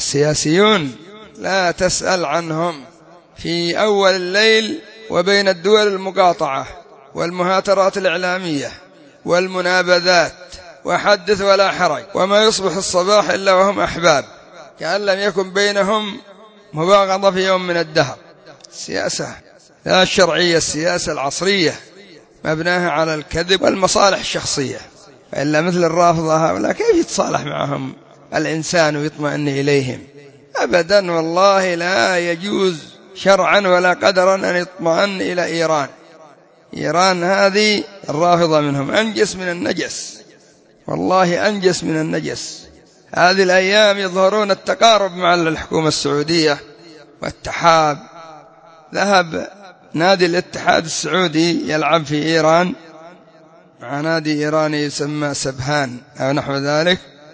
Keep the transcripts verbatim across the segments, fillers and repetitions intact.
السياسيون لا تسأل عنهم في أول الليل وبين الدول المقاطعة والمهاترات الإعلامية والمنابذات، وحدث ولا حرج، وما يصبح الصباح إلا وهم أحباب كأن لم يكن بينهم مباغضة في يوم من الدهر. السياسة لا الشرعية، السياسة العصرية مبناها على الكذب والمصالح الشخصية، وإلا مثل الرافضة هؤلاء كيف يتصالح معهم الإنسان ويطمئن إليهم؟ أبدا والله لا يجوز شرعا ولا قدرا أن يطمئن إلى إيران. إيران هذه الرافضة منهم أنجس من النجس، والله أنجس من النجس. هذه الأيام يظهرون التقارب مع الحكومة السعودية والتحاب. ذهب نادي الاتحاد السعودي يلعب في إيران مع نادي إيراني يسمى سبهان أو نحو ذلك،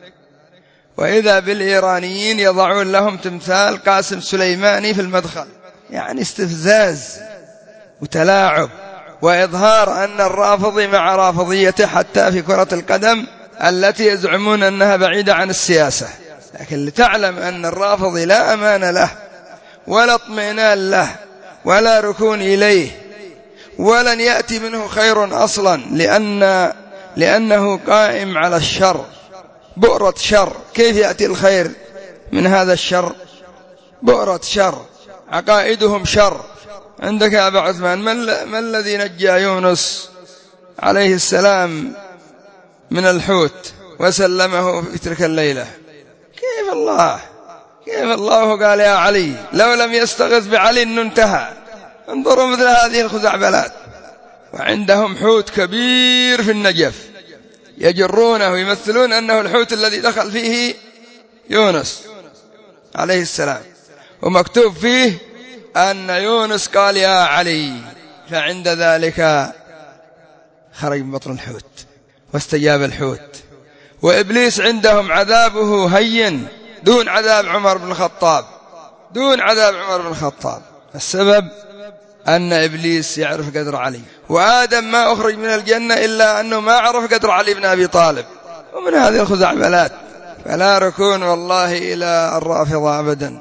وإذا بالإيرانيين يضعون لهم تمثال قاسم سليماني في المدخل. يعني استفزاز وتلاعب وإظهار أن الرافضي مع رافضيته حتى في كرة القدم التي يزعمون أنها بعيدة عن السياسة. لكن لتعلم أن الرافضي لا أمان له ولا اطمئنان له ولا ركون إليه، ولن يأتي منه خير أصلا، لأن لأنه قائم على الشر، بؤرة شر. كيف يأتي الخير من هذا الشر؟ بؤرة شر، عقائدهم شر. عندك يا أبا عثمان، ما الذي نجى يونس عليه السلام من الحوت وسلمه في تلك الليلة؟ كيف الله كيف الله قال يا علي لو لم يستغث بعلي انتهى. انظروا مثل هذه الخزعبلات. وعندهم حوت كبير في النجف يجرونه ويمثلون أنه الحوت الذي دخل فيه يونس عليه السلام، ومكتوب فيه أن يونس قال يا علي، فعند ذلك خرج من بطن الحوت واستجاب الحوت. وإبليس عندهم عذابه هين دون عذاب عمر بن الخطاب، دون عذاب عمر بن الخطاب. السبب أن إبليس يعرف قدر علي، وآدم ما أخرج من الجنة إلا أنه ما عرف قدر علي بن أبي طالب. ومن هذه الخزعبلات. فلا ركون والله إلى الرافضة أبدا،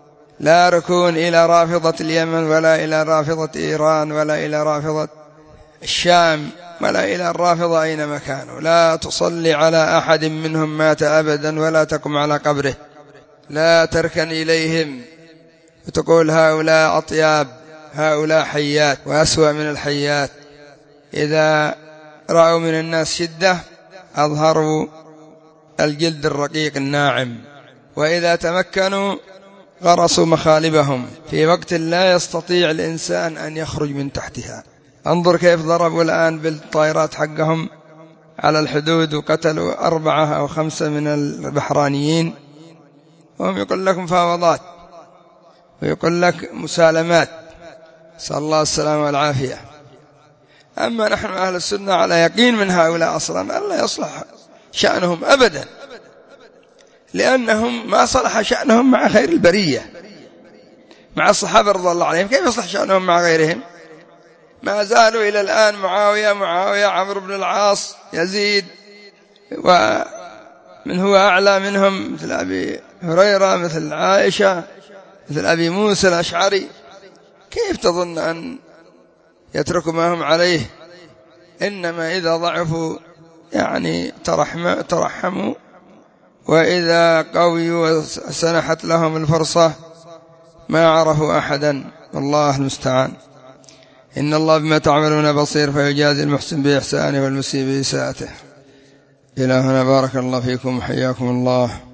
لا ركون إلى رافضة اليمن ولا إلى رافضة إيران ولا إلى رافضة الشام ولا إلى الرافضة أينما كانوا. لا تصلي على أحد منهم مات أبدا ولا تقم على قبره، لا تركن إليهم وتقول هؤلاء أطياب هؤلاء حيات، وأسوأ من الحيات. إذا رأوا من الناس شدة أظهروا الجلد الرقيق الناعم، وإذا تمكنوا غرسوا مخالبهم في وقت لا يستطيع الإنسان أن يخرج من تحتها. انظر كيف ضربوا الآن بالطائرات حقهم على الحدود وقتلوا أربعة أو خمسة من البحرانيين، وهم يقول لك مفاوضات ويقول لك مسالمات، نسأل الله السلامة والعافية. أما نحن أهل السنة على يقين من هؤلاء أصلا ألا يصلح شأنهم أبدا، لأنهم ما صلح شأنهم مع خير البرية، مع الصحابة رضي الله عليهم. كيف يصلح شأنهم مع غيرهم؟ ما زالوا إلى الآن معاوية معاوية عمرو بن العاص يزيد، ومن هو أعلى منهم مثل أبي هريرة مثل عائشة مثل أبي موسى الأشعري. كيف تظن أن يتركوا ما هم عليه؟ إنما إذا ضعفوا يعني ترحموا، وإذا قويوا وسنحت لهم الفرصة ما عرفوا أحدا، والله المستعان. إن الله بما تعملون بصير فيجازي المحسن بإحسانه والمسيء بإساءته. إلى هنا بارك الله فيكم وحياكم الله.